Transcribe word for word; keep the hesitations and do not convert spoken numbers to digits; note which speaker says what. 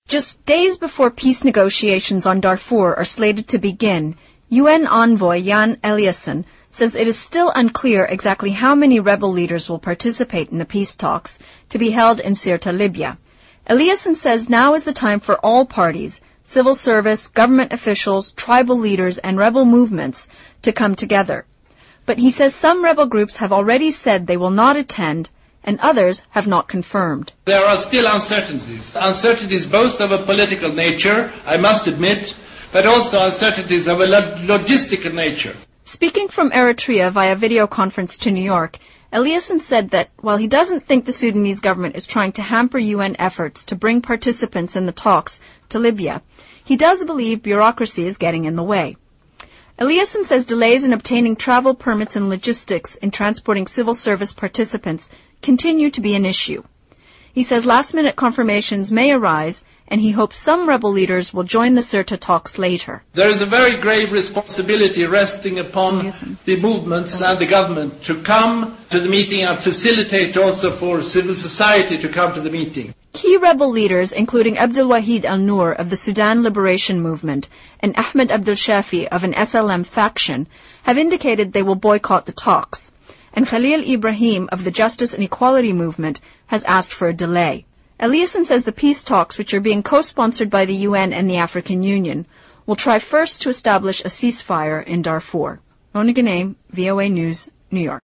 Speaker 1: Just days before peace negotiations on Darfur are slated to begin, U N envoy Jan Eliasson says it is still unclear exactly how many rebel leaders will participate in the peace talks to be held in Sirte, Libya. Eliasson says now is the time for all parties, civil service, government officials, tribal leaders, and rebel movements to come together. But he says some rebel groups have already said they will not attend, and others have not confirmed.
Speaker 2: There are still uncertainties. Uncertainties both of a political nature, I must admit, but also uncertainties of a logistical nature.
Speaker 1: Speaking from Eritrea via video conference to New York, Eliasson said that while he doesn't think the Sudanese government is trying to hamper U N efforts to bring participants in the talks to Libya, he does believe bureaucracy is getting in the way. Eliasson says delays in obtaining travel permits and logistics in transporting civil service participants continue to be an issue. He says last-minute confirmations may arise, and he hopes some rebel leaders will join the Sirte talks later.
Speaker 2: There is a very grave responsibility resting upon Eliasson. The movements and the government to come to the meeting and facilitate also for civil society to come to the meeting.
Speaker 1: Key rebel leaders, including Abdel Wahid al-Nur of the Sudan Liberation Movement and Ahmed Abdel Shafi of an S L M faction, have indicated they will boycott the talks. And Khalil Ibrahim of the Justice and Equality Movement has asked for a delay. Eliasson says the peace talks, which are being co-sponsored by the U N and the African Union, will try first to establish a ceasefire in Darfur. Mona Ghanem, V O A News, New York.